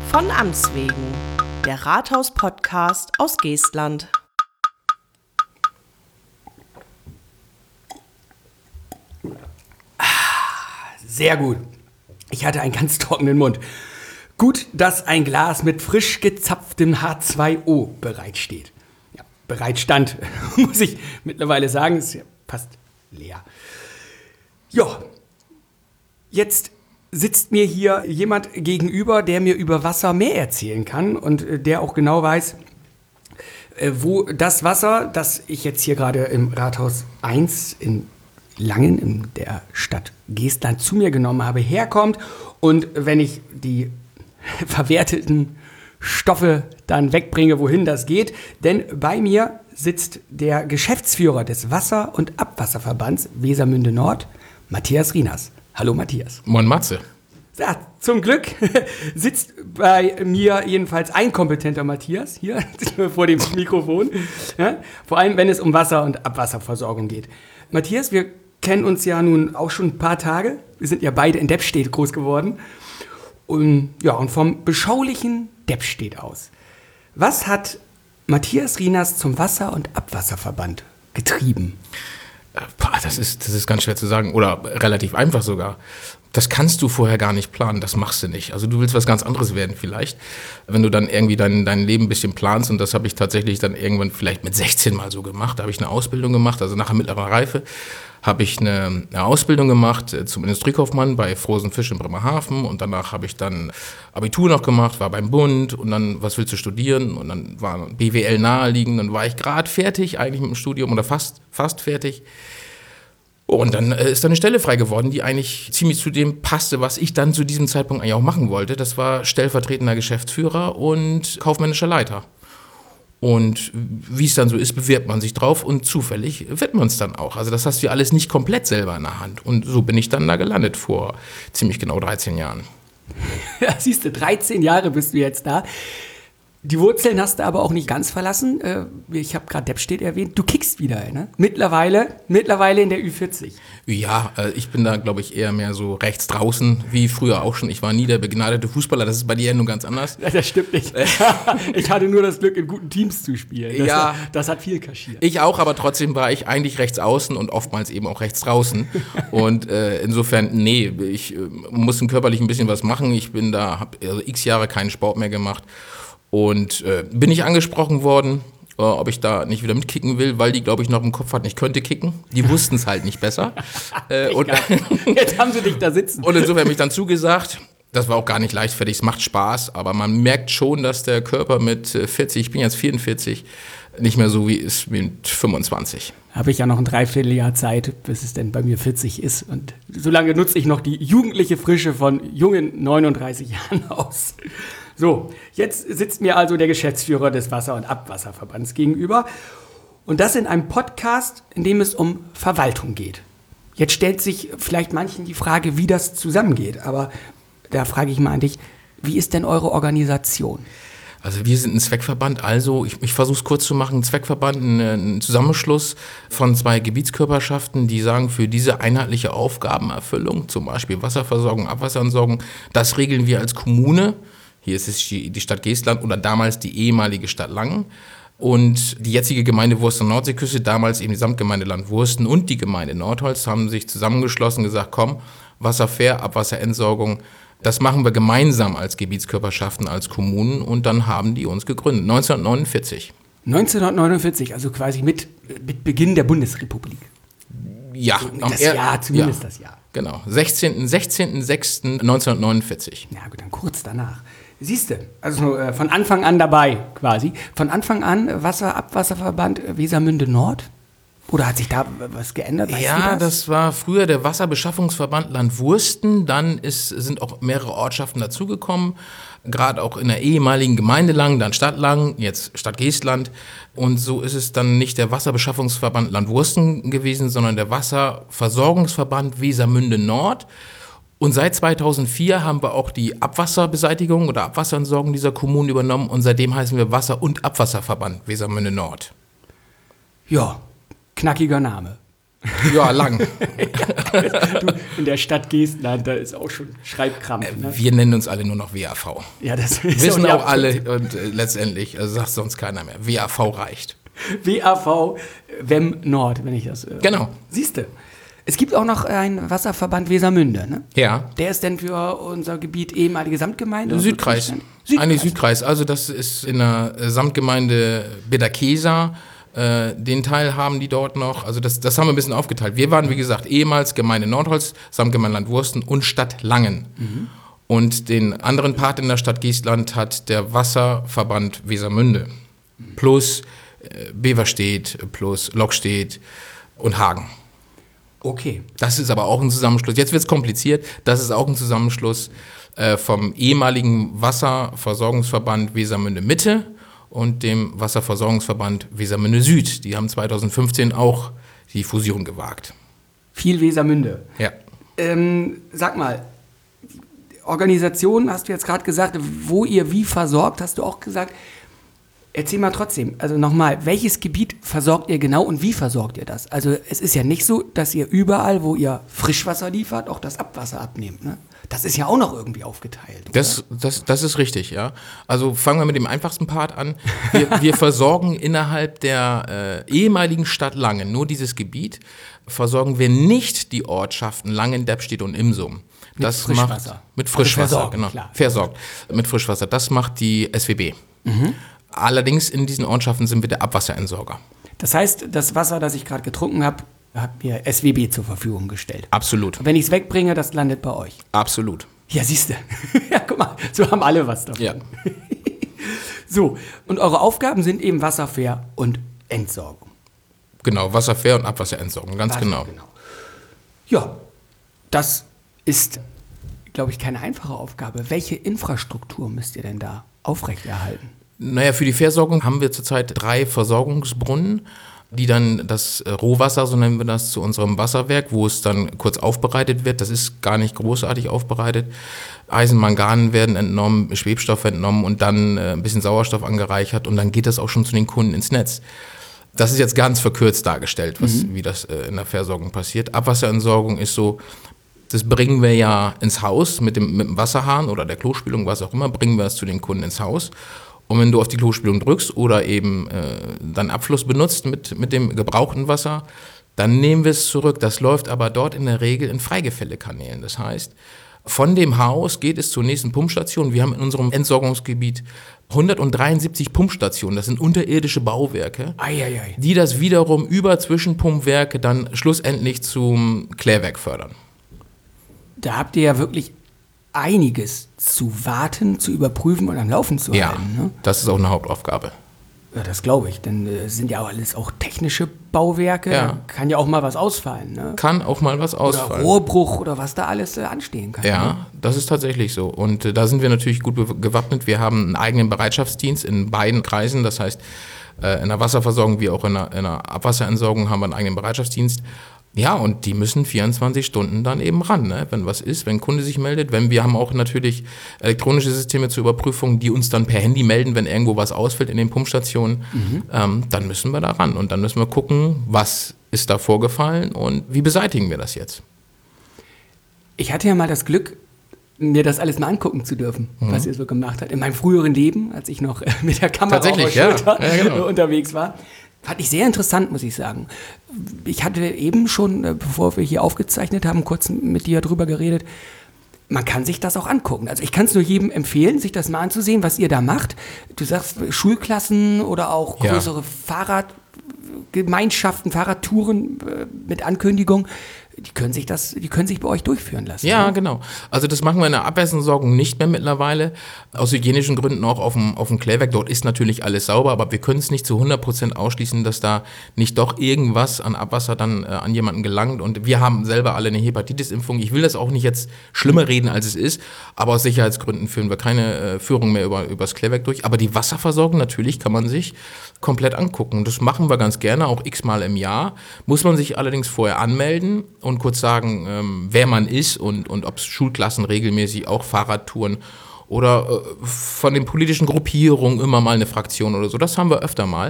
Von Amts wegen, der Rathaus-Podcast aus Geestland. Sehr gut. Ich hatte einen ganz trockenen Mund. Gut, dass ein Glas mit frisch gezapftem H2O bereitsteht. Ja, bereitstand, muss ich mittlerweile sagen, ist ja fast leer. Ja, jetzt sitzt mir hier jemand gegenüber, der mir über Wasser mehr erzählen kann und der auch genau weiß, wo das Wasser, das ich jetzt hier gerade im Rathaus 1 in Langen, in der Stadt Geestland, zu mir genommen habe, herkommt. Und wenn ich die verwerteten Stoffe dann wegbringe, wohin das geht. Denn bei mir sitzt der Geschäftsführer des Wasser- und Abwasserverbands Wesermünde Nord, Matthias Rieners. Hallo Matthias. Moin Matze. Ja, zum Glück sitzt bei mir jedenfalls ein kompetenter Matthias hier vor dem Mikrofon. Ja, vor allem, wenn es um Wasser- und Abwasserversorgung geht. Matthias, wir kennen uns ja nun auch schon ein paar Tage. Wir sind ja beide in Deppstedt groß geworden. Und vom beschaulichen Deppstedt aus. Was hat Matthias Rieners zum Wasser- und Abwasserverband getrieben? Das ist ganz schwer zu sagen oder relativ einfach sogar. Das kannst du vorher gar nicht planen, das machst du nicht. Also du willst was ganz anderes werden vielleicht, wenn du dann irgendwie dein Leben ein bisschen planst, und das habe ich tatsächlich dann irgendwann vielleicht mit 16 mal so gemacht. Da habe ich eine Ausbildung gemacht, also nach der mittleren Reife habe ich eine Ausbildung gemacht zum Industriekaufmann bei Frozen Fisch in Bremerhaven, und danach habe ich dann Abitur noch gemacht, war beim Bund, und dann, was willst du studieren? Und dann war BWL naheliegend, dann war ich gerade fertig eigentlich mit dem Studium oder fast fertig. Und dann ist da eine Stelle frei geworden, die eigentlich ziemlich zu dem passte, was ich dann zu diesem Zeitpunkt eigentlich auch machen wollte. Das war stellvertretender Geschäftsführer und kaufmännischer Leiter. Und wie es dann so ist, bewirbt man sich drauf, und zufällig wird man es dann auch. Also das hast du alles nicht komplett selber in der Hand. Und so bin ich dann da gelandet vor ziemlich genau 13 Jahren. Ja, siehst du, 13 Jahre bist du jetzt da. Die Wurzeln hast du aber auch nicht ganz verlassen. Ich habe gerade Deppstedt erwähnt. Du kickst wieder, ne? Mittlerweile in der Ü40. Ja, ich bin da, glaube ich, eher mehr so rechts draußen, wie früher auch schon. Ich war nie der begnadete Fußballer, das ist bei dir ja nun ganz anders. Ja, das stimmt nicht. Ich hatte nur das Glück, in guten Teams zu spielen. Das hat viel kaschiert. Ich auch, aber trotzdem war ich eigentlich rechts außen und oftmals eben auch rechts draußen. Und insofern, nee, ich muss körperlich ein bisschen was machen. Ich bin da, habe also x Jahre keinen Sport mehr gemacht. Und bin ich angesprochen worden, ob ich da nicht wieder mitkicken will, weil die, glaube ich, noch im Kopf hatten, ich könnte kicken. Die wussten es halt nicht besser. Und jetzt haben sie dich da sitzen. Und insofern habe ich dann zugesagt. Das war auch gar nicht leichtfertig, es macht Spaß, aber man merkt schon, dass der Körper mit 40, ich bin jetzt 44, nicht mehr so wie ist mit 25. Habe ich ja noch ein Dreivierteljahr Zeit, bis es denn bei mir 40 ist. Und solange nutze ich noch die jugendliche Frische von jungen 39 Jahren aus. So, jetzt sitzt mir also der Geschäftsführer des Wasser- und Abwasserverbands gegenüber. Und das in einem Podcast, in dem es um Verwaltung geht. Jetzt stellt sich vielleicht manchen die Frage, wie das zusammengeht. Aber da frage ich mal an dich, wie ist denn eure Organisation? Also wir sind ein Zweckverband, also ich versuche es kurz zu machen, ein Zweckverband, ein Zusammenschluss von 2 Gebietskörperschaften, die sagen, für diese einheitliche Aufgabenerfüllung, zum Beispiel Wasserversorgung, Abwasserentsorgung, das regeln wir als Kommune. Hier ist es die Stadt Geestland oder damals die ehemalige Stadt Langen. Und die jetzige Gemeinde Wursten Nordseeküste, damals eben die Samtgemeindeland Wursten und die Gemeinde Nordholz, haben sich zusammengeschlossen und gesagt, komm, Wasserfair, Abwasserentsorgung, das machen wir gemeinsam als Gebietskörperschaften, als Kommunen, und dann haben die uns gegründet, 1949. 1949, also quasi mit Beginn der Bundesrepublik. Ja, das Jahr. Genau, 16.06.1949. Ja gut, dann kurz danach. Siehst du, also von Anfang an dabei quasi. Von Anfang an Wasser-Abwasserverband Wesermünde Nord? Oder hat sich da was geändert? Weißt du das war früher der Wasserbeschaffungsverband Land Wursten. Dann sind auch mehrere Ortschaften dazugekommen. Gerade auch in der ehemaligen Gemeinde Langen, dann Stadt Langen, jetzt Stadt Geestland. Und so ist es dann nicht der Wasserbeschaffungsverband Land Wursten gewesen, sondern der Wasserversorgungsverband Wesermünde Nord. Und seit 2004 haben wir auch die Abwasserbeseitigung oder Abwasserentsorgung dieser Kommunen übernommen. Und seitdem heißen wir Wasser- und Abwasserverband Wesermünde Nord. Ja, knackiger Name. Ja, lang. Du, in der Stadt Geestland, da ist auch schon Schreibkrampf. Ne? Wir nennen uns alle nur noch WAV. Ja, das ist Wissen auch alle und letztendlich, also sagt sonst keiner mehr. WAV reicht. WAV Wem Nord, wenn ich das... Genau. Siehste. Es gibt auch noch einen Wasserverband Wesermünde, ne? Ja. Der ist denn für unser Gebiet ehemalige Samtgemeinde? Südkreis. Eigentlich Südkreis. Also das ist in der Samtgemeinde Bederkesa. Den Teil haben die dort noch. Also das haben wir ein bisschen aufgeteilt. Wir waren, wie gesagt, ehemals Gemeinde Nordholz, Samtgemeinde Landwursten und Stadt Langen. Mhm. Und den anderen Part in der Stadt Geestland hat der Wasserverband Wesermünde. Plus Beverstedt, plus Lockstedt und Hagen. Okay. Das ist aber auch ein Zusammenschluss. Jetzt wird es kompliziert. Das ist auch ein Zusammenschluss vom ehemaligen Wasserversorgungsverband Wesermünde Mitte und dem Wasserversorgungsverband Wesermünde Süd. Die haben 2015 auch die Fusion gewagt. Viel Wesermünde. Ja. Sag mal, Organisation, hast du jetzt gerade gesagt, wo ihr wie versorgt, hast du auch gesagt. Erzähl mal trotzdem, also nochmal, welches Gebiet versorgt ihr genau und wie versorgt ihr das? Also es ist ja nicht so, dass ihr überall, wo ihr Frischwasser liefert, auch das Abwasser abnehmt, ne? Das ist ja auch noch irgendwie aufgeteilt. Das ist richtig, ja. Also fangen wir mit dem einfachsten Part an. Wir versorgen innerhalb der ehemaligen Stadt Langen, nur dieses Gebiet, versorgen wir nicht die Ortschaften Langen, Deppstedt und Imsum. Das mit Frischwasser. Mit Frischwasser, also genau. Klar. Versorgt. Mit Frischwasser. Das macht die SWB. Mhm. Allerdings in diesen Ortschaften sind wir der Abwasserentsorger. Das heißt, das Wasser, das ich gerade getrunken habe, hat mir SWB zur Verfügung gestellt. Absolut. Und wenn ich es wegbringe, das landet bei euch. Absolut. Ja, siehst du. Ja, guck mal, so haben alle was davon. Ja. So, und eure Aufgaben sind eben Wasserfair und Entsorgung. Genau, Wasserfair und Abwasserentsorgung, ganz genau. Ja, das ist, glaube ich, keine einfache Aufgabe. Welche Infrastruktur müsst ihr denn da aufrechterhalten? Naja, für die Versorgung haben wir zurzeit 3 Versorgungsbrunnen, die dann das Rohwasser, so nennen wir das, zu unserem Wasserwerk, wo es dann kurz aufbereitet wird. Das ist gar nicht großartig aufbereitet. Eisen, Mangan werden entnommen, Schwebstoff entnommen und dann ein bisschen Sauerstoff angereichert und dann geht das auch schon zu den Kunden ins Netz. Das ist jetzt ganz verkürzt dargestellt, wie das in der Versorgung passiert. Abwasserentsorgung ist so, das bringen wir ja ins Haus mit dem Wasserhahn oder der Klospülung, was auch immer, bringen wir es zu den Kunden ins Haus. Und wenn du auf die Klospülung drückst oder eben dann Abfluss benutzt mit dem gebrauchten Wasser, dann nehmen wir es zurück. Das läuft aber dort in der Regel in Freigefällekanälen. Das heißt, von dem Haus geht es zur nächsten Pumpstation. Wir haben in unserem Entsorgungsgebiet 173 Pumpstationen. Das sind unterirdische Bauwerke, die das wiederum über Zwischenpumpwerke dann schlussendlich zum Klärwerk fördern. Da habt ihr ja wirklich einiges zu warten, zu überprüfen und am Laufen zu halten. Ne? Das ist auch eine Hauptaufgabe. Ja, das glaube ich, denn es sind ja auch alles auch technische Bauwerke, Ja. Da kann ja auch mal was ausfallen. Ne? Kann auch mal was ausfallen. Oder Rohrbruch oder was da alles anstehen kann. Ja, Ne? das ist tatsächlich so. Und da sind wir natürlich gut gewappnet. Wir haben einen eigenen Bereitschaftsdienst in beiden Kreisen. Das heißt, in der Wasserversorgung wie auch in der Abwasserentsorgung haben wir einen eigenen Bereitschaftsdienst. Ja, und die müssen 24 Stunden dann eben ran, ne? Wenn was ist, wenn ein Kunde sich meldet. Wir haben auch natürlich elektronische Systeme zur Überprüfung, die uns dann per Handy melden, wenn irgendwo was ausfällt in den Pumpstationen. Dann müssen wir da ran und dann müssen wir gucken, was ist da vorgefallen und wie beseitigen wir das jetzt. Ich hatte ja mal das Glück, mir das alles mal angucken zu dürfen, was ihr so gemacht habt. In meinem früheren Leben, als ich noch mit der Kamera auf der Schulter genau. unterwegs war. Fand ich sehr interessant, muss ich sagen. Ich hatte eben schon, bevor wir hier aufgezeichnet haben, kurz mit dir drüber geredet. Man kann sich das auch angucken. Also ich kann es nur jedem empfehlen, sich das mal anzusehen, was ihr da macht. Du sagst Schulklassen oder auch größere Fahrradgemeinschaften, Fahrradtouren mit Ankündigung. Die können sich bei euch durchführen lassen. Ja, oder? genau. Also das machen wir in der Abwasserentsorgung nicht mehr mittlerweile. Aus hygienischen Gründen auch auf dem Klärwerk. Dort ist natürlich alles sauber, aber wir können es nicht zu 100% ausschließen, dass da nicht doch irgendwas an Abwasser dann an jemanden gelangt. Und wir haben selber alle eine Hepatitis-Impfung. Ich will das auch nicht jetzt schlimmer reden, als es ist, aber aus Sicherheitsgründen führen wir keine Führung mehr übers Klärwerk durch. Aber die Wasserversorgung natürlich kann man sich komplett angucken. Das machen wir ganz gerne, auch x-mal im Jahr. Muss man sich allerdings vorher anmelden und kurz sagen, wer man ist und ob es Schulklassen regelmäßig, auch Fahrradtouren oder von den politischen Gruppierungen immer mal eine Fraktion oder so. Das haben wir öfter mal.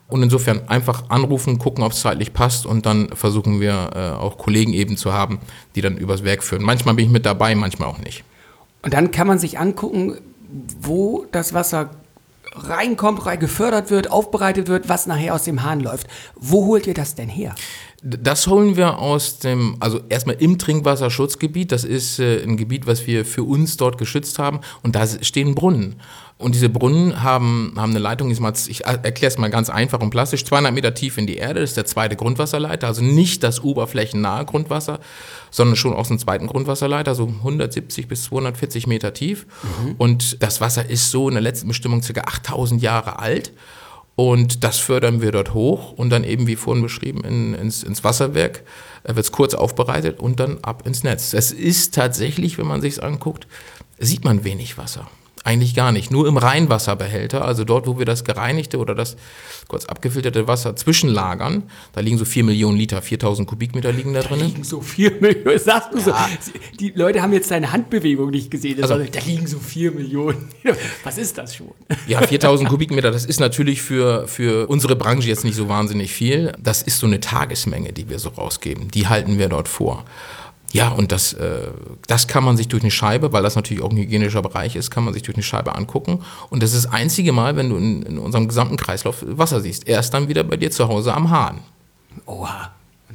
Und insofern einfach anrufen, gucken, ob es zeitlich passt und dann versuchen wir auch Kollegen eben zu haben, die dann übers Werk führen. Manchmal bin ich mit dabei, manchmal auch nicht. Und dann kann man sich angucken, wo das Wasser reinkommt, gefördert wird, aufbereitet wird, was nachher aus dem Hahn läuft. Wo holt ihr das denn her? Das holen wir also erstmal im Trinkwasserschutzgebiet. Das ist ein Gebiet, was wir für uns dort geschützt haben. Und da stehen Brunnen. Und diese Brunnen haben eine Leitung, ich erkläre es mal ganz einfach und plastisch, 200 Meter tief in die Erde, das ist der zweite Grundwasserleiter, also nicht das oberflächennahe Grundwasser, sondern schon aus dem zweiten Grundwasserleiter, so 170 bis 240 Meter tief. Und das Wasser ist so in der letzten Bestimmung ca. 8000 Jahre alt. Und das fördern wir dort hoch und dann eben, wie vorhin beschrieben, ins Wasserwerk, wird es kurz aufbereitet und dann ab ins Netz. Es ist tatsächlich, wenn man sich es anguckt, sieht man wenig Wasser. Eigentlich gar nicht. Nur im Reinwasserbehälter, also dort, wo wir das gereinigte oder das kurz abgefilterte Wasser zwischenlagern, da liegen so 4 Millionen Liter, 4000 Kubikmeter liegen da drin. Da liegen so 4 Millionen, sagst du ja. So. Die Leute haben jetzt deine Handbewegung nicht gesehen. Also, da liegen so 4 Millionen. Was ist das schon? Ja, 4000 Kubikmeter, das ist natürlich für unsere Branche jetzt nicht so wahnsinnig viel. Das ist so eine Tagesmenge, die wir so rausgeben. Die halten wir dort vor. Ja, und das kann man sich durch eine Scheibe, weil das natürlich auch ein hygienischer Bereich ist, kann man sich durch eine Scheibe angucken. Und das ist das einzige Mal, wenn du in unserem gesamten Kreislauf Wasser siehst. Erst dann wieder bei dir zu Hause am Hahn. Oha.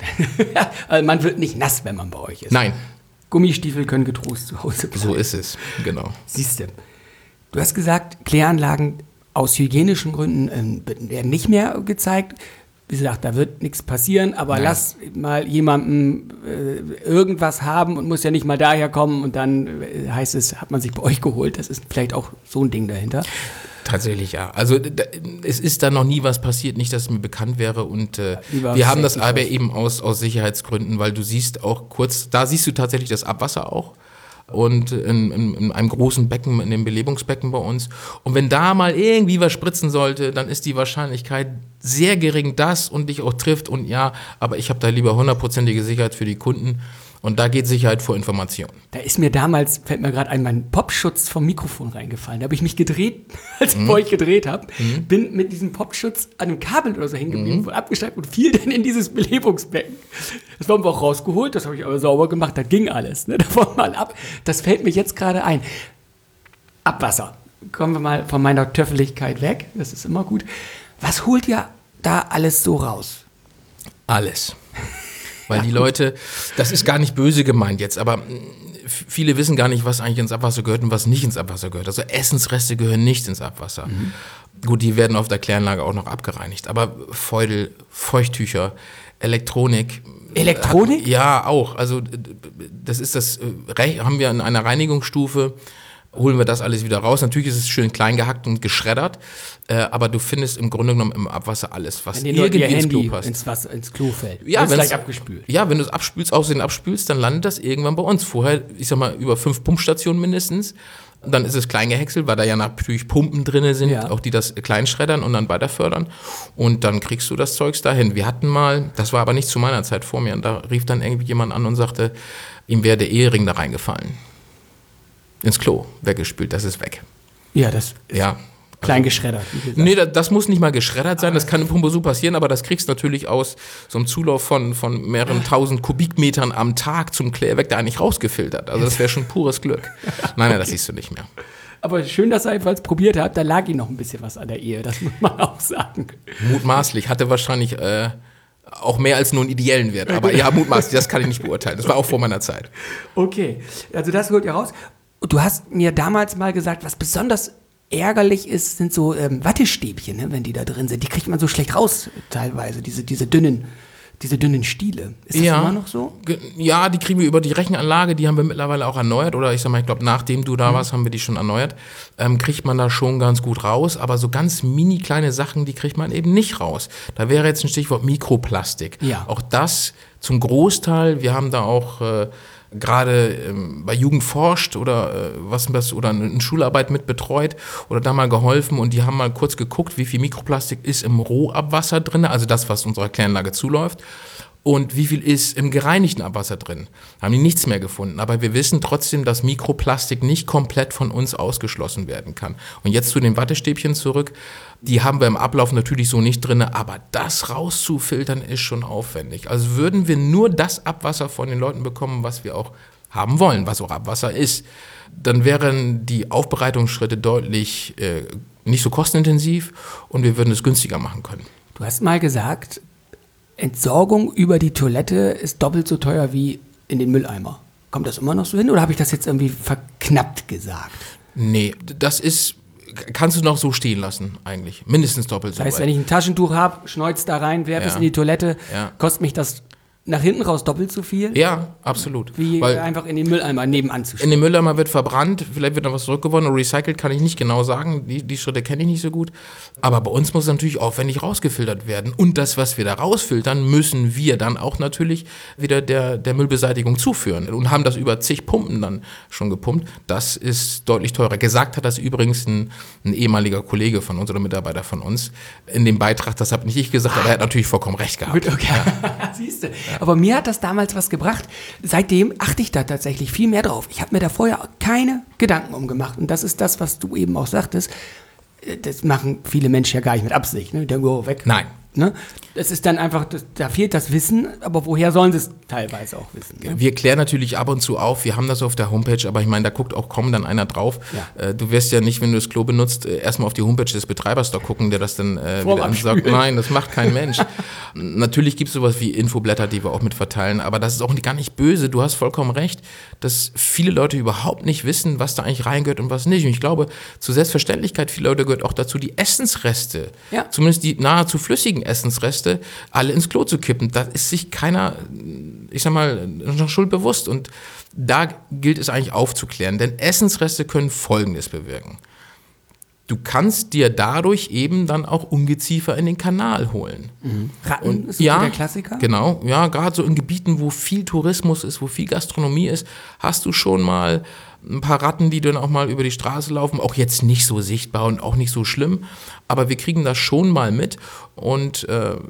Also man wird nicht nass, wenn man bei euch ist. Nein. Gummistiefel können getrost zu Hause bleiben. So ist es, genau. Siehst du. Du hast gesagt, Kläranlagen aus hygienischen Gründen werden nicht mehr gezeigt. Wie gesagt, da wird nichts passieren, aber Nein. Lass mal jemandem irgendwas haben und muss ja nicht mal daher kommen und dann heißt es, hat man sich bei euch geholt. Das ist vielleicht auch so ein Ding dahinter. Tatsächlich, ja. Also es ist da noch nie was passiert, nicht, dass es mir bekannt wäre und wir haben das aber eben aus Sicherheitsgründen, weil du siehst auch kurz, da siehst du tatsächlich das Abwasser auch. Und in einem großen Becken, in dem Belebungsbecken bei uns. Und wenn da mal irgendwie was spritzen sollte, dann ist die Wahrscheinlichkeit sehr gering, dass und dich auch trifft. Und ja, aber ich habe da lieber 100%ige Sicherheit für die Kunden. Und da geht Sicherheit vor Information. Da ist mir damals, fällt mir gerade ein, mein Popschutz vom Mikrofon reingefallen. Da habe ich mich gedreht, als ich bei euch gedreht habe. Bin mit diesem Popschutz an einem Kabel oder so hängen geblieben, abgesteckt und fiel dann in dieses Belebungsbecken. Das haben wir auch rausgeholt, das habe ich aber sauber gemacht, das ging alles. Ne? Davon mal ab. Das fällt mir jetzt gerade ein. Abwasser. Kommen wir mal von meiner Töffeligkeit weg, das ist immer gut. Was holt ihr da alles so raus? Alles. Weil die Leute, das ist gar nicht böse gemeint jetzt, aber viele wissen gar nicht, was eigentlich ins Abwasser gehört und was nicht ins Abwasser gehört. Also Essensreste gehören nicht ins Abwasser. Gut, die werden auf der Kläranlage auch noch abgereinigt, aber Feudel, Feuchttücher, Elektronik. Elektronik? Ja, auch. Also das ist haben wir in einer Reinigungsstufe, holen wir das alles wieder raus. Natürlich ist es schön klein gehackt und geschreddert, aber du findest im Grunde genommen im Abwasser alles, was irgendwie ins Klo passt. Ins Klo fällt. Ja, wenn es gleich abgespült. Ja, wenn du es abspülst, dann landet das irgendwann bei uns. Vorher, ich sag mal, über 5 Pumpstationen mindestens. Dann ist es klein gehäckselt, weil da ja natürlich Pumpen drin sind, auch die das klein schreddern und dann weiter fördern. Und dann kriegst du das Zeugs dahin. Wir hatten mal, das war aber nicht zu meiner Zeit vor mir, und da rief dann irgendwie jemand an und sagte, ihm wäre der Ehering da reingefallen. Ins Klo, weggespült, das ist weg. Ja, das ist klein geschreddert. Nee, das muss nicht mal geschreddert sein, das kann im Pumpe so passieren, aber das kriegst du natürlich aus so einem Zulauf von mehreren tausend Kubikmetern am Tag zum Klärwerk da eigentlich rausgefiltert. Also das wäre schon pures Glück. Nein, das siehst du nicht mehr. Aber schön, dass ihr jedenfalls probiert habt, da lag ihm noch ein bisschen was an der Ehe, das muss man auch sagen. Mutmaßlich, hatte wahrscheinlich auch mehr als nur einen ideellen Wert, aber ja, mutmaßlich, das kann ich nicht beurteilen. Das war auch vor meiner Zeit. Okay, also das holt ihr raus. Du hast mir damals mal gesagt, was besonders ärgerlich ist, sind so Wattestäbchen, ne, wenn die da drin sind. Die kriegt man so schlecht raus teilweise, diese dünnen Stiele. Ist das immer noch so? Ja, die kriegen wir über die Rechenanlage, die haben wir mittlerweile auch erneuert. Oder ich glaube, nachdem du da warst, haben wir die schon erneuert. Kriegt man da schon ganz gut raus. Aber so ganz mini kleine Sachen, die kriegt man eben nicht raus. Da wäre jetzt ein Stichwort Mikroplastik. Ja. Auch das zum Großteil. Wir haben da auch gerade bei Jugend forscht oder oder eine Schularbeit mit betreut oder da mal geholfen und die haben mal kurz geguckt, wie viel Mikroplastik ist im Rohabwasser drin, also das, was unserer Kläranlage zuläuft. und wie viel ist im gereinigten Abwasser drin. Haben die nichts mehr gefunden. Aber wir wissen trotzdem, dass Mikroplastik nicht komplett von uns ausgeschlossen werden kann. Und jetzt zu den Wattestäbchen zurück. Die haben wir im Ablauf natürlich so nicht drin, aber das rauszufiltern ist schon aufwendig. Also würden wir nur das Abwasser von den Leuten bekommen, was wir auch haben wollen, was auch Abwasser ist, dann wären die Aufbereitungsschritte deutlich nicht so kostenintensiv und wir würden es günstiger machen können. Du hast mal gesagt, Entsorgung über die Toilette ist doppelt so teuer wie in den Mülleimer. Kommt das immer noch so hin oder habe ich das jetzt irgendwie verknappt gesagt? Nee, kannst du noch so stehen lassen eigentlich. Mindestens doppelt so. Das heißt, wenn ich ein Taschentuch habe, schneuz da rein, werfe es in die Toilette, kostet mich das nach hinten raus doppelt so viel? Ja, absolut. Wie einfach in den Mülleimer nebenan zu stellen. In den Mülleimer wird verbrannt, vielleicht wird noch was zurückgewonnen oder recycelt, kann ich nicht genau sagen. Die Schritte kenne ich nicht so gut. Aber bei uns muss es natürlich aufwendig rausgefiltert werden. Und das, was wir da rausfiltern, müssen wir dann auch natürlich wieder der Müllbeseitigung zuführen. Und haben das über zig Pumpen dann schon gepumpt. Das ist deutlich teurer. Gesagt hat das übrigens ein ehemaliger Kollege von uns oder Mitarbeiter von uns in dem Beitrag. Das habe nicht ich gesagt, aber er hat natürlich vollkommen recht gehabt. Gut, okay. Ja. Siehst du. Aber mir hat das damals was gebracht. Seitdem achte ich da tatsächlich viel mehr drauf. Ich habe mir da vorher keine Gedanken umgemacht. Und das ist das, was du eben auch sagtest. Das machen viele Menschen ja gar nicht mit Absicht. Ne? Die denken, oh, weg. Nein. Ne? Das ist dann einfach, da fehlt das Wissen, aber woher sollen sie es teilweise auch wissen? Ne? Wir klären natürlich ab und zu auf, wir haben das auf der Homepage, aber ich meine, da guckt auch kaum dann einer drauf. Ja. Du wirst ja nicht, wenn du das Klo benutzt, erstmal auf die Homepage des Betreibers da gucken, der das dann wieder ansagt. Nein, das macht kein Mensch. Natürlich gibt es sowas wie Infoblätter, die wir auch mit verteilen, aber das ist auch gar nicht böse. Du hast vollkommen recht, dass viele Leute überhaupt nicht wissen, was da eigentlich reingehört und was nicht. Und ich glaube, zur Selbstverständlichkeit vieler Leute gehört auch dazu, die Essensreste, zumindest die nahezu flüssigen Essensreste, alle ins Klo zu kippen. Da ist sich keiner, ich sag mal, noch schuld bewusst. Und da gilt es eigentlich aufzuklären. Denn Essensreste können Folgendes bewirken. Du kannst dir dadurch eben dann auch Ungeziefer in den Kanal holen. Ratten ist der Klassiker? Genau, ja, gerade so in Gebieten, wo viel Tourismus ist, wo viel Gastronomie ist, hast du schon mal ein paar Ratten, die dann auch mal über die Straße laufen, auch jetzt nicht so sichtbar und auch nicht so schlimm, aber wir kriegen das schon mal mit und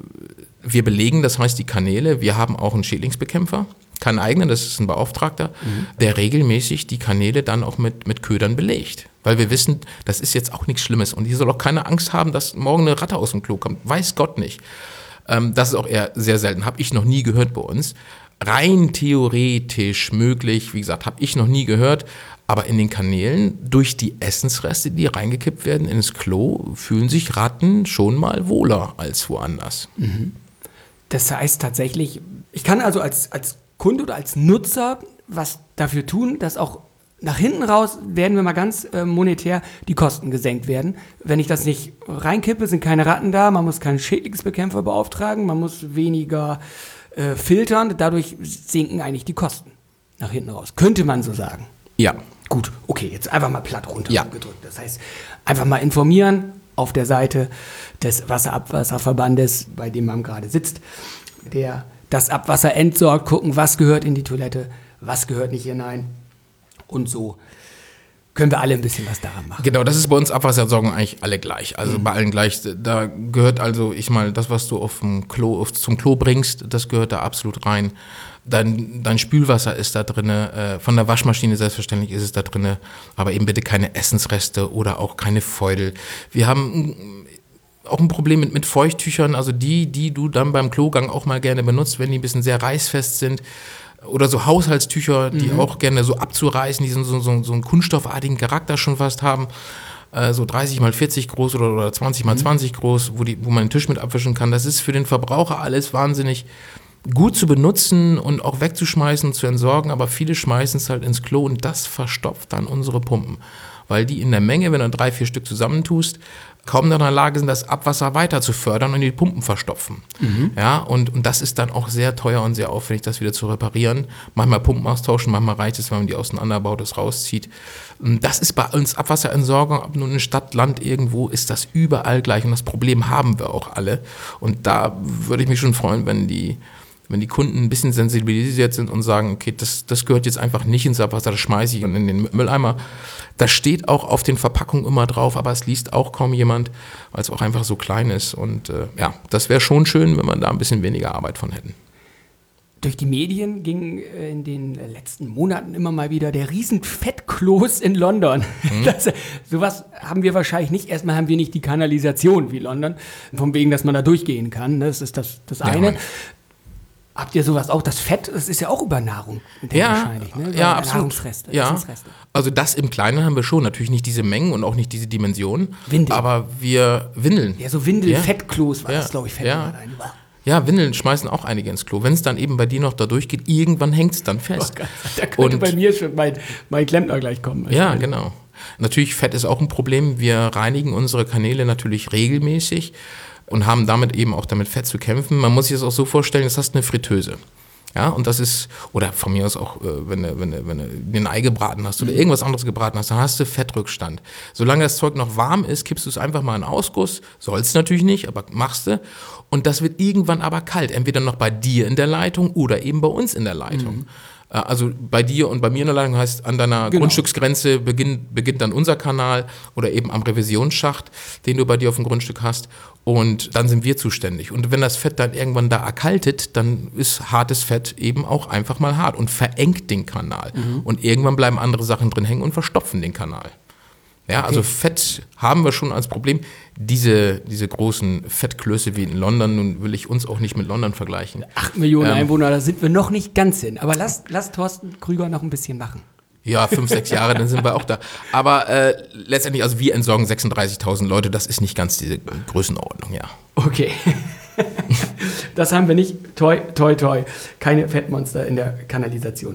wir belegen, das heißt die Kanäle, wir haben auch einen Schädlingsbekämpfer, keinen eigenen, das ist ein Beauftragter, der regelmäßig die Kanäle dann auch mit Ködern belegt. Weil wir wissen, das ist jetzt auch nichts Schlimmes und hier soll auch keine Angst haben, dass morgen eine Ratte aus dem Klo kommt. Weiß Gott nicht. Das ist auch eher sehr selten, habe ich noch nie gehört bei uns. Rein theoretisch möglich, wie gesagt, habe ich noch nie gehört, aber in den Kanälen durch die Essensreste, die reingekippt werden ins Klo, fühlen sich Ratten schon mal wohler als woanders. Das heißt tatsächlich, ich kann also als Kunde oder als Nutzer was dafür tun, dass auch nach hinten raus, werden wir mal ganz monetär, die Kosten gesenkt werden. Wenn ich das nicht reinkippe, sind keine Ratten da, man muss keinen Schädlingsbekämpfer beauftragen, man muss weniger filtern, dadurch sinken eigentlich die Kosten nach hinten raus. Könnte man so sagen. Ja. Gut, okay, jetzt einfach mal platt runtergedrückt. Das heißt, einfach mal informieren auf der Seite des Wasserabwasserverbandes, bei dem man gerade sitzt, der das Abwasser entsorgt, gucken, was gehört in die Toilette, was gehört nicht hinein und so. Können wir alle ein bisschen was daran machen. Genau, das ist bei uns Abwasserentsorgung eigentlich alle gleich. Also bei allen gleich. Da gehört also, das, was du zum Klo bringst, das gehört da absolut rein. Dein Spülwasser ist da drin, von der Waschmaschine selbstverständlich ist es da drin, aber eben bitte keine Essensreste oder auch keine Feudel. Wir haben auch ein Problem mit Feuchttüchern, also die du dann beim Klogang auch mal gerne benutzt, wenn die ein bisschen sehr reißfest sind. Oder so Haushaltstücher, die auch gerne so abzureißen, die so einen kunststoffartigen Charakter schon fast haben. So 30 mal 40 groß oder 20 mal 20 groß, wo man den Tisch mit abwischen kann. Das ist für den Verbraucher alles wahnsinnig gut zu benutzen und auch wegzuschmeißen und zu entsorgen. Aber viele schmeißen es halt ins Klo und das verstopft dann unsere Pumpen. Weil die in der Menge, wenn du 3-4 Stück zusammentust, kaum in der Lage sind, das Abwasser weiter zu fördern und die Pumpen verstopfen. Ja, und das ist dann auch sehr teuer und sehr aufwendig, das wieder zu reparieren. Manchmal Pumpen austauschen, manchmal reicht es, wenn man die auseinanderbaut, das rauszieht. Das ist bei uns Abwasserentsorgung, ob nun in Stadt, Land, irgendwo, ist das überall gleich und das Problem haben wir auch alle. Und da würde ich mich schon freuen, wenn die Kunden ein bisschen sensibilisiert sind und sagen, okay, das gehört jetzt einfach nicht ins Abwasser, das schmeiße ich in den Mülleimer. Das steht auch auf den Verpackungen immer drauf, aber es liest auch kaum jemand, weil es auch einfach so klein ist. Und das wäre schon schön, wenn wir da ein bisschen weniger Arbeit von hätten. Durch die Medien ging in den letzten Monaten immer mal wieder der riesen Fettkloß in London. Sowas haben wir wahrscheinlich nicht. Erstmal haben wir nicht die Kanalisation wie London, von wegen, dass man da durchgehen kann. Das ist das eine. Habt ihr sowas auch? Das Fett, das ist ja auch Übernahrung. Wahrscheinlich, ne? Ja, absolut. Nahrungsreste, ja. Essensreste. Also das im Kleinen haben wir schon. Natürlich nicht diese Mengen und auch nicht diese Dimensionen. Windeln. Aber wir Windeln. Ja, so Windelfettkloß war das, glaube ich, Fett. Ja, Windeln schmeißen auch einige ins Klo. Wenn es dann eben bei dir noch da durchgeht, irgendwann hängt es dann fest. Oh Gott, da könnte bei mir schon mein Klempner gleich kommen. Ja, genau. Natürlich, Fett ist auch ein Problem. Wir reinigen unsere Kanäle natürlich regelmäßig und haben damit eben auch damit Fett zu kämpfen. Man muss sich das auch so vorstellen, das hast eine Fritteuse. Ja, und das ist, oder von mir aus auch, wenn du ein Ei gebraten hast oder irgendwas anderes gebraten hast, dann hast du Fettrückstand. Solange das Zeug noch warm ist, kippst du es einfach mal in Ausguss. Sollst natürlich nicht, aber machst du. Und das wird irgendwann aber kalt. Entweder noch bei dir in der Leitung oder eben bei uns in der Leitung. Also bei dir und bei mir in der Leitung heißt, an deiner Grundstücksgrenze beginnt dann unser Kanal oder eben am Revisionsschacht, den du bei dir auf dem Grundstück hast. Und dann sind wir zuständig. Und wenn das Fett dann irgendwann da erkaltet, dann ist hartes Fett eben auch einfach mal hart und verengt den Kanal. Und irgendwann bleiben andere Sachen drin hängen und verstopfen den Kanal. Ja, also Fett haben wir schon als Problem. Diese großen Fettklöße wie in London, nun will ich uns auch nicht mit London vergleichen. 8 Millionen Einwohner, da sind wir noch nicht ganz hin. Aber lass Thorsten Krüger noch ein bisschen machen. Ja, 5, 6 Jahre, dann sind wir auch da. Aber letztendlich, also wir entsorgen 36.000 Leute, das ist nicht ganz diese Größenordnung, ja. Okay. Das haben wir nicht. Toi, toi, toi. Keine Fettmonster in der Kanalisation.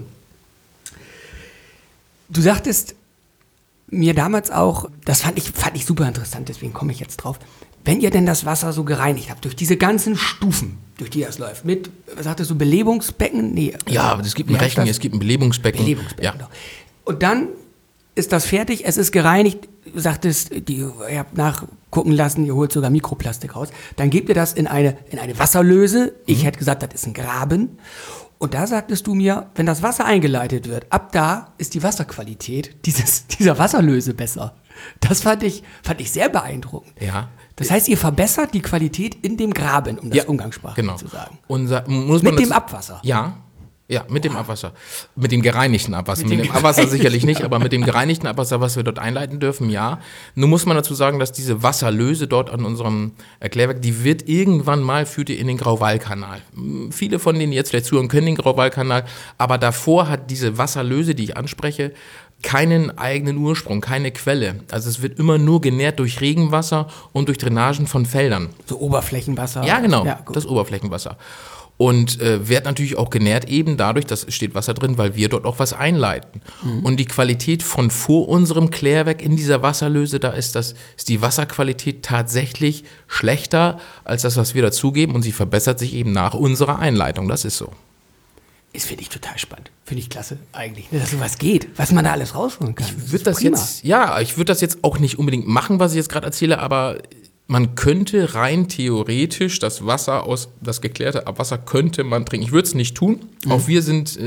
Du sagtest mir damals auch, das fand ich super interessant, deswegen komme ich jetzt drauf. Wenn ihr denn das Wasser so gereinigt habt, durch diese ganzen Stufen, durch die das läuft, mit, was sagtest du, Belebungsbecken? Nee. Ja, aber es gibt ein Rechen, es gibt ein Belebungsbecken. Ja. Genau. Und dann ist das fertig, es ist gereinigt, du sagtest, ihr habt nachgucken lassen, ihr holt sogar Mikroplastik raus. Dann gebt ihr das in eine Wasserlöse. Ich hätte gesagt, das ist ein Graben. Und da sagtest du mir, wenn das Wasser eingeleitet wird, ab da ist die Wasserqualität dieser Wasserlöse besser. Das fand ich sehr beeindruckend. Ja. Das heißt, ihr verbessert die Qualität in dem Graben, um das umgangssprachlich zu sagen. Mit dem Abwasser. Ja, mit dem Abwasser. Mit dem gereinigten Abwasser. Mit dem Abwasser sicherlich nicht, aber mit dem gereinigten Abwasser, was wir dort einleiten dürfen, ja. Nun muss man dazu sagen, dass diese Wasserlöse dort an unserem Klärwerk, die wird irgendwann mal, führt ihr in den Grauwallkanal. Viele von denen, die jetzt vielleicht zuhören, können den Grauwallkanal, aber davor hat diese Wasserlöse, die ich anspreche, keinen eigenen Ursprung, keine Quelle. Also es wird immer nur genährt durch Regenwasser und durch Drainagen von Feldern. So Oberflächenwasser? Ja, genau, das Oberflächenwasser. Und wird natürlich auch genährt eben dadurch, dass steht Wasser drin, weil wir dort auch was einleiten. Und die Qualität von vor unserem Klärwerk in dieser Wasserlöse, da ist die Wasserqualität tatsächlich schlechter als das, was wir dazugeben. Und sie verbessert sich eben nach unserer Einleitung. Das ist so. Das finde ich total spannend. Finde ich klasse eigentlich, dass sowas geht, was man da alles rausholen kann. Ich würde das jetzt auch nicht unbedingt machen, was ich jetzt gerade erzähle, aber man könnte rein theoretisch das geklärte Abwasser könnte man trinken. Ich würde es nicht tun. Auch wir sind,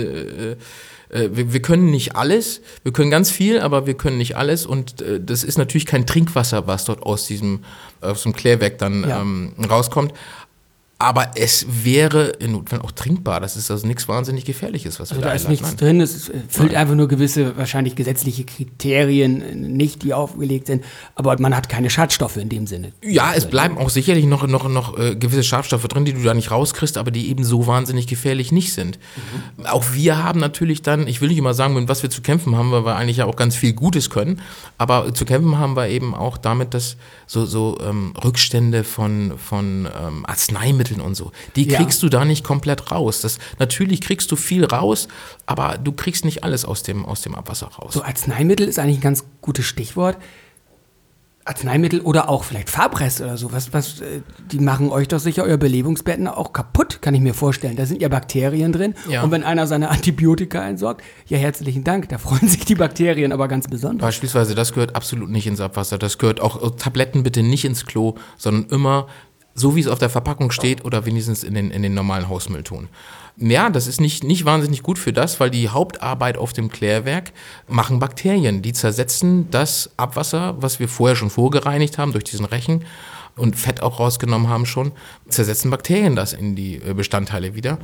wir können nicht alles. Wir können ganz viel, aber wir können nicht alles. Und das ist natürlich kein Trinkwasser, was dort aus dem Klärwerk dann rauskommt. Aber es wäre in Notfällen auch trinkbar. Das ist also nichts wahnsinnig Gefährliches, was wir da einleiten. Da ist nichts drin. Es erfüllt einfach nur gewisse, wahrscheinlich gesetzliche Kriterien nicht, die aufgelegt sind. Aber man hat keine Schadstoffe in dem Sinne. Ja, es bleiben auch sicherlich noch gewisse Schadstoffe drin, die du da nicht rauskriegst, aber die eben so wahnsinnig gefährlich nicht sind. Auch wir haben natürlich dann, ich will nicht immer sagen, mit was wir zu kämpfen haben, weil wir eigentlich ja auch ganz viel Gutes können. Aber zu kämpfen haben wir eben auch damit, dass so Rückstände von Arzneimitteln und so. Die kriegst du da nicht komplett raus. Natürlich kriegst du viel raus, aber du kriegst nicht alles aus dem Abwasser raus. So Arzneimittel ist eigentlich ein ganz gutes Stichwort. Arzneimittel oder auch vielleicht Farbreste oder so. Die machen euch doch sicher euer Belebungsbetten auch kaputt, kann ich mir vorstellen. Da sind ja Bakterien drin. Ja. Und wenn einer seine Antibiotika entsorgt, ja, herzlichen Dank. Da freuen sich die Bakterien aber ganz besonders. Beispielsweise, das gehört absolut nicht ins Abwasser. Das gehört auch Tabletten bitte nicht ins Klo, sondern immer so wie es auf der Verpackung steht oder wenigstens in den normalen Hausmüll tun. Ja, das ist nicht wahnsinnig gut für das, weil die Hauptarbeit auf dem Klärwerk machen Bakterien. Die zersetzen das Abwasser, was wir vorher schon vorgereinigt haben durch diesen Rechen und Fett auch rausgenommen haben schon, zersetzen Bakterien das in die Bestandteile wieder.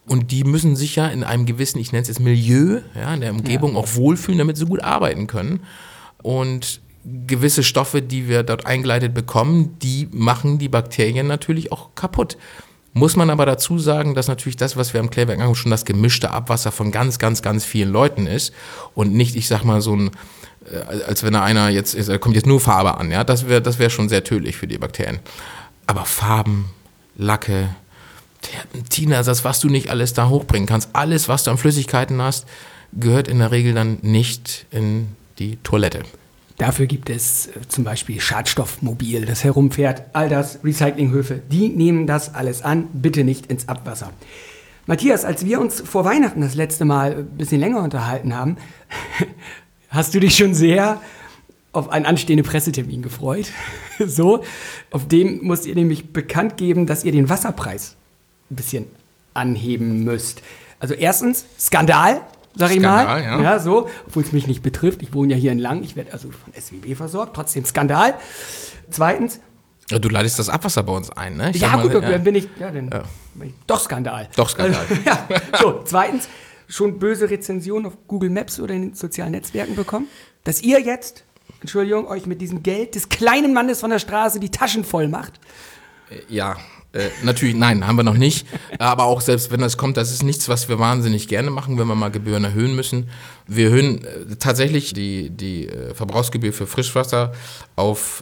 Und die müssen sich ja in einem gewissen, ich nenne es jetzt Milieu, ja, in der Umgebung auch wohlfühlen, damit sie gut arbeiten können. Und gewisse Stoffe, die wir dort eingeleitet bekommen, die machen die Bakterien natürlich auch kaputt. Muss man aber dazu sagen, dass natürlich das, was wir am Klärwerk haben, schon das gemischte Abwasser von ganz, ganz, ganz vielen Leuten ist und nicht, ich sag mal, so ein, als wenn da einer jetzt, da kommt jetzt nur Farbe an, ja, das wär schon sehr tödlich für die Bakterien. Aber Farben, Lacke, Terpentinersatz, was du nicht alles da hochbringen kannst, alles, was du an Flüssigkeiten hast, gehört in der Regel dann nicht in die Toilette. Dafür gibt es zum Beispiel Schadstoffmobil, das herumfährt. All das, Recyclinghöfe, die nehmen das alles an, bitte nicht ins Abwasser. Matthias, als wir uns vor Weihnachten das letzte Mal ein bisschen länger unterhalten haben, hast du dich schon sehr auf einen anstehenden Pressetermin gefreut. So, auf dem musst ihr nämlich bekannt geben, dass ihr den Wasserpreis ein bisschen anheben müsst. Also erstens, Skandal. Sag ich mal, ja, so, obwohl es mich nicht betrifft. Ich wohne ja hier in Lang, ich werde also von SWB versorgt, trotzdem Skandal. Zweitens. Ja, du leitest das Abwasser bei uns ein, ne? Dann bin ich, doch Skandal. Doch Skandal. Also, ja. So, zweitens, schon böse Rezensionen auf Google Maps oder in den sozialen Netzwerken bekommen, dass ihr jetzt, Entschuldigung, euch mit diesem Geld des kleinen Mannes von der Straße die Taschen voll macht. Ja. Natürlich, nein, haben wir noch nicht. Aber auch selbst wenn das kommt, das ist nichts, was wir wahnsinnig gerne machen, wenn wir mal Gebühren erhöhen müssen. Wir erhöhen tatsächlich die Verbrauchsgebühr für Frischwasser auf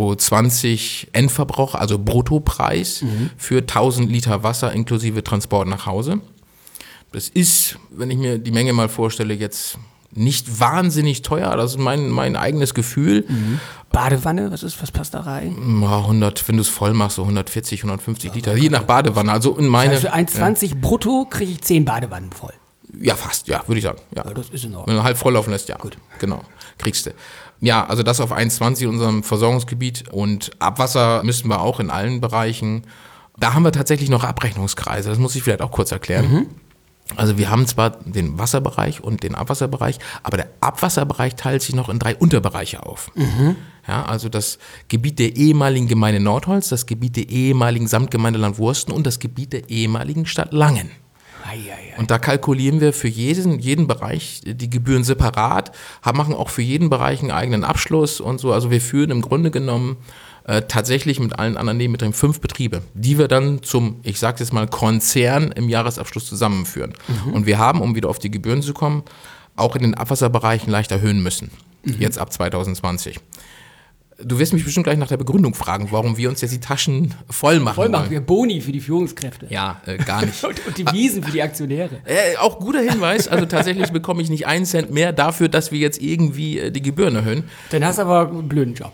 1,20 € Endverbrauch, also Bruttopreis für 1000 Liter Wasser inklusive Transport nach Hause. Das ist, wenn ich mir die Menge mal vorstelle, jetzt nicht wahnsinnig teuer, das ist mein eigenes Gefühl. Badewanne, was passt da rein? 100, wenn du es voll machst, so 140, 150 Liter, je nach Badewanne. Also in meine. Das heißt, für 1,20 brutto kriege ich 10 Badewannen voll. Ja, fast, ja, würde ich sagen. Ja. Das ist in Ordnung. Wenn du halb volllaufen lässt, ja. Gut. Genau, kriegst du. Ja, also das auf 1,20 in unserem Versorgungsgebiet und Abwasser müssten wir auch in allen Bereichen. Da haben wir tatsächlich noch Abrechnungskreise, das muss ich vielleicht auch kurz erklären. Also wir haben zwar den Wasserbereich und den Abwasserbereich, aber der Abwasserbereich teilt sich noch in 3 Unterbereiche auf. Ja, also das Gebiet der ehemaligen Gemeinde Nordholz, das Gebiet der ehemaligen Samtgemeinde Landwursten und das Gebiet der ehemaligen Stadt Langen. Und da kalkulieren wir für jeden Bereich die Gebühren separat, machen auch für jeden Bereich einen eigenen Abschluss und so. Also wir führen im Grunde genommen tatsächlich mit allen anderen Nebenbetrieben 5 Betriebe, die wir dann zum, ich sage jetzt mal, Konzern im Jahresabschluss zusammenführen. Und wir haben, um wieder auf die Gebühren zu kommen, auch in den Abwasserbereichen leicht erhöhen müssen, jetzt ab 2020. Du wirst mich bestimmt gleich nach der Begründung fragen, warum wir uns jetzt die Taschen voll machen wollen. Wir Boni für die Führungskräfte. Ja, gar nicht. und die Wiesen für die Aktionäre. Auch guter Hinweis, also tatsächlich bekomme ich nicht 1 Cent mehr dafür, dass wir jetzt irgendwie die Gebühren erhöhen. Dann hast du aber einen blöden Job.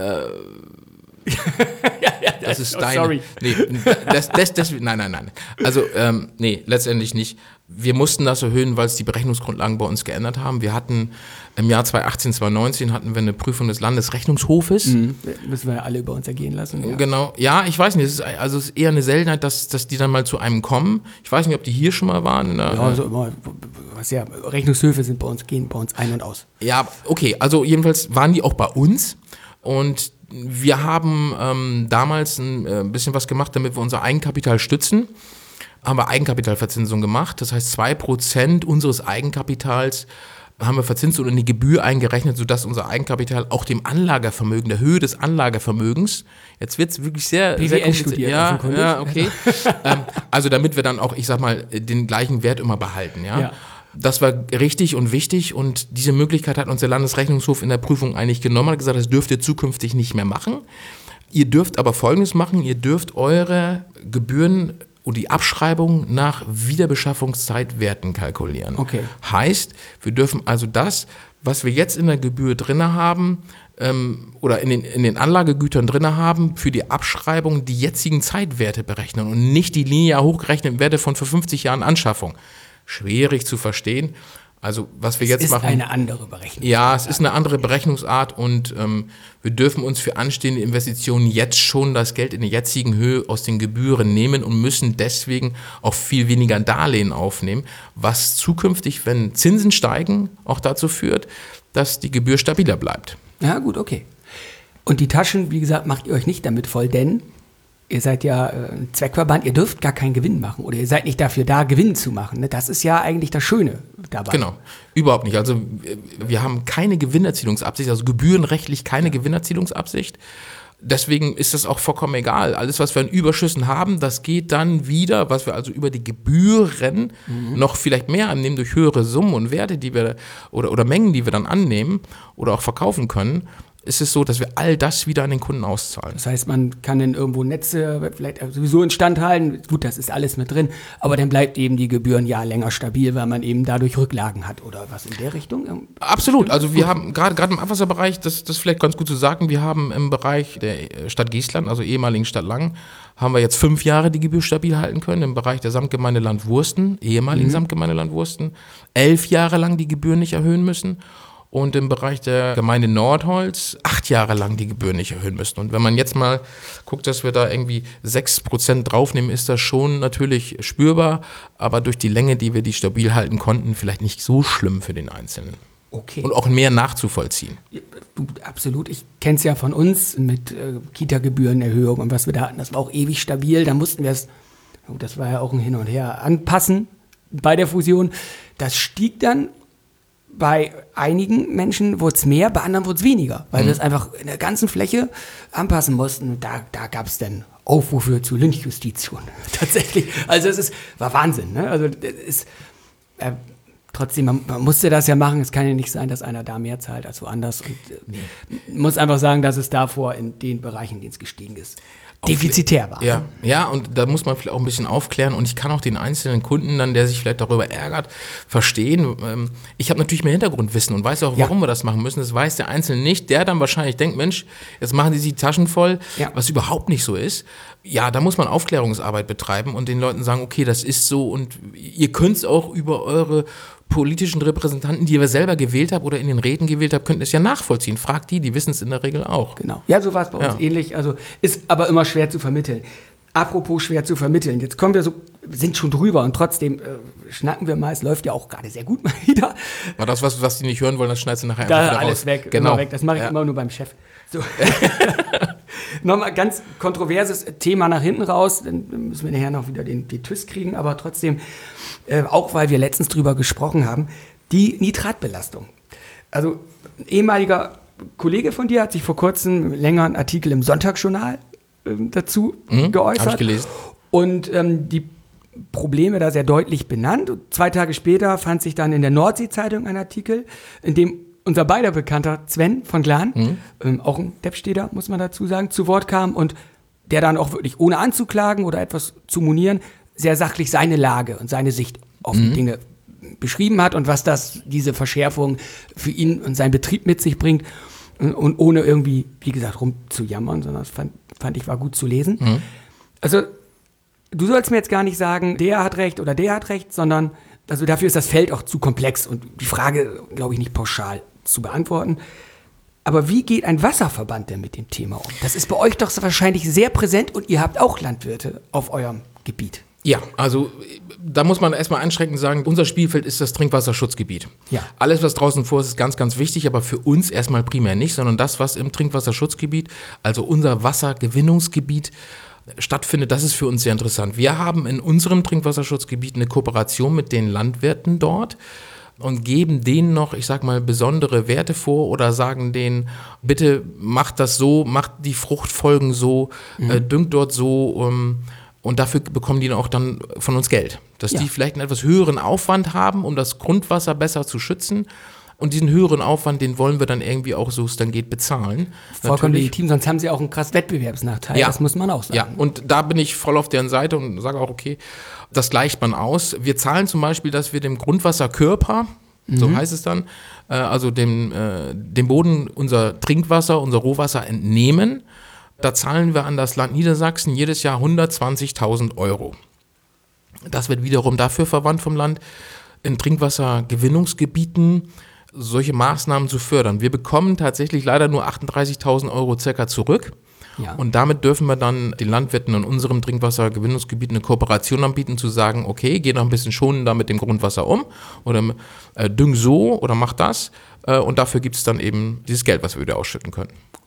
Das ist deine. Sorry. Nee, nein. Also, nee, letztendlich nicht. Wir mussten das erhöhen, weil es die Berechnungsgrundlagen bei uns geändert haben. Wir hatten im Jahr 2018, 2019 hatten wir eine Prüfung des Landesrechnungshofes. Müssen wir ja alle über uns ergehen lassen. Ja. Genau. Ja, ich weiß nicht. Es ist eher eine Seltenheit, dass die dann mal zu einem kommen. Ich weiß nicht, ob die hier schon mal waren. Rechnungshöfe gehen bei uns ein und aus. Ja, okay. Also jedenfalls waren die auch bei uns. Und wir haben damals ein bisschen was gemacht, damit wir unser Eigenkapital stützen. Haben wir Eigenkapitalverzinsung gemacht. Das heißt, 2% unseres Eigenkapitals haben wir verzinst und in die Gebühr eingerechnet, sodass unser Eigenkapital auch dem Anlagevermögen, der Höhe des Anlagevermögens, jetzt wird es wirklich sehr kompliziert. Ja, okay. Also damit wir dann auch, ich sag mal, den gleichen Wert immer behalten, ja. Das war richtig und wichtig und diese Möglichkeit hat uns der Landesrechnungshof in der Prüfung eigentlich genommen und hat gesagt, das dürft ihr zukünftig nicht mehr machen. Ihr dürft aber Folgendes machen, ihr dürft eure Gebühren und die Abschreibung nach Wiederbeschaffungszeitwerten kalkulieren. Okay. Heißt, wir dürfen also das, was wir jetzt in der Gebühr drin haben, oder in den Anlagegütern drin haben, für die Abschreibung die jetzigen Zeitwerte berechnen und nicht die linear hochgerechneten Werte von vor 50 Jahren Anschaffung. Schwierig zu verstehen. Also was wir jetzt machen. Es ist eine andere Berechnungsart. Ja, es ist eine andere Berechnungsart und wir dürfen uns für anstehende Investitionen jetzt schon das Geld in der jetzigen Höhe aus den Gebühren nehmen und müssen deswegen auch viel weniger Darlehen aufnehmen, was zukünftig, wenn Zinsen steigen, auch dazu führt, dass die Gebühr stabiler bleibt. Ja, gut, okay. Und die Taschen, wie gesagt, macht ihr euch nicht damit voll, denn ihr seid ja ein Zweckverband, ihr dürft gar keinen Gewinn machen oder ihr seid nicht dafür da, Gewinn zu machen. Ne? Das ist ja eigentlich das Schöne dabei. Genau, überhaupt nicht. Also wir haben keine Gewinnerzielungsabsicht, also gebührenrechtlich keine Gewinnerzielungsabsicht. Deswegen ist das auch vollkommen egal. Alles, was wir an Überschüssen haben, das geht dann wieder, was wir also über die Gebühren noch vielleicht mehr annehmen durch höhere Summen und Werte, die wir oder Mengen, die wir dann annehmen oder auch verkaufen können, ist es so, dass wir all das wieder an den Kunden auszahlen. Das heißt, man kann dann irgendwo Netze vielleicht sowieso instand halten. Gut, das ist alles mit drin, aber dann bleibt eben die Gebühren ja länger stabil, weil man eben dadurch Rücklagen hat oder was in der Richtung? Absolut. Also wir haben gerade im Abwasserbereich, das ist vielleicht ganz gut zu sagen, wir haben im Bereich der Stadt Geestland, also ehemaligen Stadt Langen, haben wir jetzt 5 Jahre die Gebühr stabil halten können. Im Bereich der Samtgemeinde Land Wursten, ehemaligen Samtgemeinde Land Wursten, 11 Jahre lang die Gebühren nicht erhöhen müssen. Und im Bereich der Gemeinde Nordholz 8 Jahre lang die Gebühren nicht erhöhen müssen. Und wenn man jetzt mal guckt, dass wir da irgendwie 6% draufnehmen, ist das schon natürlich spürbar, aber durch die Länge, die wir die stabil halten konnten, vielleicht nicht so schlimm für den Einzelnen. Okay. Und auch mehr nachzuvollziehen. Absolut. Ich kenne es ja von uns mit Kita-Gebührenerhöhung und was wir da hatten. Das war auch ewig stabil. Da mussten wir es, das war ja auch ein Hin und Her, anpassen bei der Fusion. Das stieg dann. Bei einigen Menschen wurde es mehr, bei anderen wurde es weniger, weil wir es einfach in der ganzen Fläche anpassen mussten. Da gab es dann Aufrufe zu Lynchjustition. Tatsächlich. Also war Wahnsinn. Ne? Also trotzdem, man musste das ja machen. Es kann ja nicht sein, dass einer da mehr zahlt als woanders. Und muss einfach sagen, dass es davor in den Bereichen, in denen es gestiegen ist, defizitär war. Ja, und da muss man vielleicht auch ein bisschen aufklären und ich kann auch den einzelnen Kunden dann, der sich vielleicht darüber ärgert, verstehen. Ich habe natürlich mehr Hintergrundwissen und weiß auch, warum wir das machen müssen. Das weiß der Einzelne nicht, der dann wahrscheinlich denkt, Mensch, jetzt machen die sich die Taschen voll, was überhaupt nicht so ist. Ja, da muss man Aufklärungsarbeit betreiben und den Leuten sagen, okay, das ist so und ihr könnt es auch über eure politischen Repräsentanten, die ihr selber gewählt habt oder in den Räten gewählt habt, könnt es ja nachvollziehen. Fragt die wissen es in der Regel auch. Genau. Ja, so war es bei uns ähnlich. Also ist aber immer schwer zu vermitteln. Apropos schwer zu vermitteln. Jetzt kommen wir sind schon drüber und trotzdem schnacken wir mal. Es läuft ja auch gerade sehr gut mal wieder. Aber das, was die nicht hören wollen, das schneidest du nachher da einfach wieder alles raus. weg, Genau. immer weg. Das mache ich immer nur beim Chef. So. Nochmal ganz kontroverses Thema nach hinten raus. Dann müssen wir nachher noch wieder den TÜS kriegen. Aber trotzdem, auch weil wir letztens drüber gesprochen haben, die Nitratbelastung. Also ein ehemaliger Kollege von dir hat sich vor kurzem länger einen Artikel im Sonntagsjournal dazu geäußert. Habe ich gelesen. Und die Probleme da sehr deutlich benannt. Und 2 Tage später fand sich dann in der Nordsee-Zeitung ein Artikel, in dem unser beider Bekannter Sven von Glan, auch ein Deppsteder, muss man dazu sagen, zu Wort kam und der dann auch wirklich ohne anzuklagen oder etwas zu monieren, sehr sachlich seine Lage und seine Sicht auf die Dinge beschrieben hat und was diese Verschärfung für ihn und seinen Betrieb mit sich bringt und ohne irgendwie, wie gesagt, rumzujammern, sondern das fand ich war gut zu lesen. Also du sollst mir jetzt gar nicht sagen, der hat recht oder der hat recht, sondern also dafür ist das Feld auch zu komplex und die Frage, glaube ich, nicht pauschal zu beantworten. Aber wie geht ein Wasserverband denn mit dem Thema um? Das ist bei euch doch wahrscheinlich sehr präsent und ihr habt auch Landwirte auf eurem Gebiet. Ja, also da muss man erstmal einschränkend sagen, unser Spielfeld ist das Trinkwasserschutzgebiet. Ja. Alles, was draußen vor ist ganz, ganz wichtig, aber für uns erstmal primär nicht, sondern das, was im Trinkwasserschutzgebiet, also unser Wassergewinnungsgebiet, stattfindet, das ist für uns sehr interessant. Wir haben in unserem Trinkwasserschutzgebiet eine Kooperation mit den Landwirten dort und geben denen noch, ich sag mal, besondere Werte vor oder sagen denen, bitte macht das so, macht die Fruchtfolgen so, düngt dort so, und dafür bekommen die dann auch dann von uns Geld. Dass die vielleicht einen etwas höheren Aufwand haben, um das Grundwasser besser zu schützen. Und diesen höheren Aufwand, den wollen wir dann irgendwie auch, so es dann geht, bezahlen. Vollkommen legitim, sonst haben sie auch einen krass Wettbewerbsnachteil, das muss man auch sagen. Ja, und da bin ich voll auf deren Seite und sage auch, okay, das gleicht man aus. Wir zahlen zum Beispiel, dass wir dem Grundwasserkörper, so heißt es dann, also dem Boden unser Trinkwasser, unser Rohwasser entnehmen. Da zahlen wir an das Land Niedersachsen jedes Jahr 120.000 €. Das wird wiederum dafür verwandt vom Land, in Trinkwassergewinnungsgebieten solche Maßnahmen zu fördern. Wir bekommen tatsächlich leider nur 38.000 € circa zurück. Ja. Und damit dürfen wir dann den Landwirten in unserem Trinkwassergewinnungsgebiet eine Kooperation anbieten, zu sagen, okay, geh noch ein bisschen schonender mit dem Grundwasser um oder düng so oder mach das. Und dafür gibt es dann eben dieses Geld, was wir wieder ausschütten können.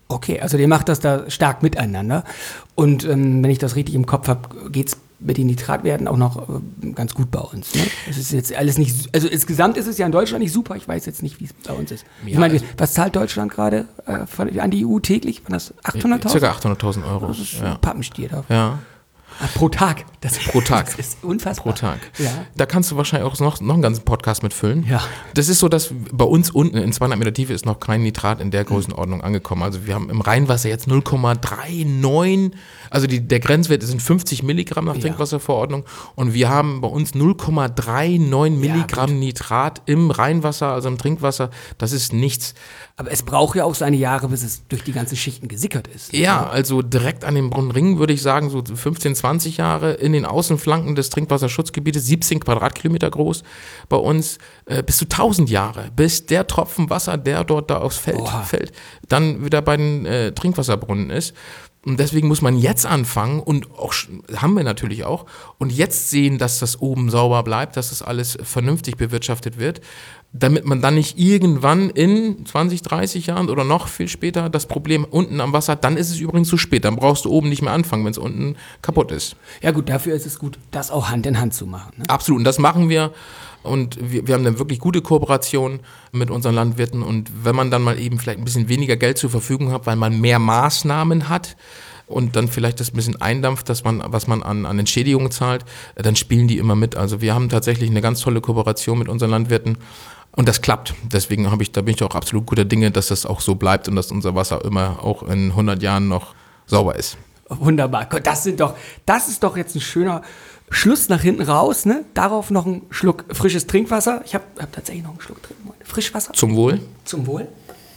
Okay, also ihr macht das da stark miteinander. Und wenn ich das richtig im Kopf habe, geht es mit den Nitratwerten auch noch ganz gut bei uns. Ne? Es ist jetzt alles nicht, also insgesamt ist es ja in Deutschland nicht super. Ich weiß jetzt nicht, wie es bei uns ist. Ja, ich meine, was zahlt Deutschland gerade an die EU täglich? Waren das 800.000? Circa 800.000 Euro. Das ist ein Pappenstier da. Ja. Pro Tag. Pro Tag. Das ist unfassbar. Pro Tag. Ja. Da kannst du wahrscheinlich auch noch einen ganzen Podcast mitfüllen. Ja. Das ist so, dass bei uns unten in 200 Meter Tiefe ist noch kein Nitrat in der Größenordnung angekommen. Also wir haben im Rheinwasser jetzt 0,39, also der Grenzwert sind 50 Milligramm nach Trinkwasserverordnung und wir haben bei uns 0,39 Milligramm Nitrat im Rheinwasser, also im Trinkwasser. Das ist nichts. Aber es braucht ja auch seine Jahre, bis es durch die ganzen Schichten gesickert ist. Ne? Ja, also direkt an den Brunnenringen würde ich sagen, so 15, 20 Jahre in den Außenflanken des Trinkwasserschutzgebietes, 17 Quadratkilometer groß bei uns, bis zu 1000 Jahre, bis der Tropfen Wasser, der dort da aufs Feld fällt, dann wieder bei den Trinkwasserbrunnen ist. Und deswegen muss man jetzt anfangen und auch, haben wir natürlich auch, und jetzt sehen, dass das oben sauber bleibt, dass das alles vernünftig bewirtschaftet wird, damit man dann nicht irgendwann in 20, 30 Jahren oder noch viel später das Problem unten am Wasser hat, dann ist es übrigens zu spät, dann brauchst du oben nicht mehr anfangen, wenn es unten kaputt ist. Ja gut, dafür ist es gut, das auch Hand in Hand zu machen. Ne? Absolut, und das machen wir. Und wir haben eine wirklich gute Kooperation mit unseren Landwirten. Und wenn man dann mal eben vielleicht ein bisschen weniger Geld zur Verfügung hat, weil man mehr Maßnahmen hat und dann vielleicht das ein bisschen eindampft, was man an Entschädigungen zahlt, dann spielen die immer mit. Also wir haben tatsächlich eine ganz tolle Kooperation mit unseren Landwirten. Und das klappt. Deswegen da bin ich auch absolut guter Dinge, dass das auch so bleibt und dass unser Wasser immer auch in 100 Jahren noch sauber ist. Wunderbar. Das ist doch jetzt ein schöner Schluss nach hinten raus, ne? Darauf noch ein Schluck frisches Trinkwasser. Ich hab tatsächlich noch einen Schluck drin. Frischwasser. Zum Wohl. Zum Wohl.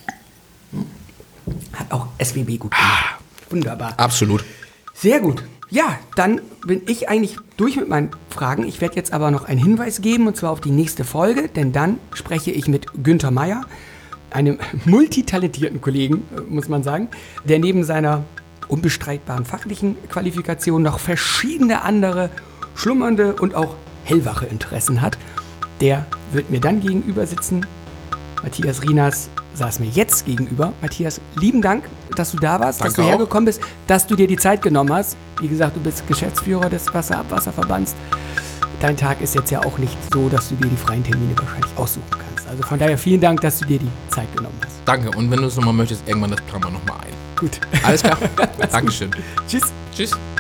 Hat auch SWB gut gemacht. Wunderbar. Absolut. Sehr gut. Ja, dann bin ich eigentlich durch mit meinen Fragen. Ich werde jetzt aber noch einen Hinweis geben, und zwar auf die nächste Folge, denn dann spreche ich mit Günther Meyer, einem multitalentierten Kollegen, muss man sagen, der neben seiner unbestreitbaren fachlichen Qualifikation noch verschiedene andere schlummernde und auch hellwache Interessen hat. Der wird mir dann gegenüber sitzen. Matthias Rinas saß mir jetzt gegenüber. Matthias, lieben Dank, dass du da warst, Danke dass du auch. hergekommen bist, dass du dir die Zeit genommen hast. Wie gesagt, du bist Geschäftsführer des Wasserabwasserverbands. Dein Tag ist jetzt ja auch nicht so, dass du dir die freien Termine wahrscheinlich aussuchen kannst. Also von daher vielen Dank, dass du dir die Zeit genommen hast. Danke. Und wenn du es nochmal möchtest, irgendwann das planen wir nochmal ein. Gut. Alles klar. Dankeschön. Tschüss. Tschüss.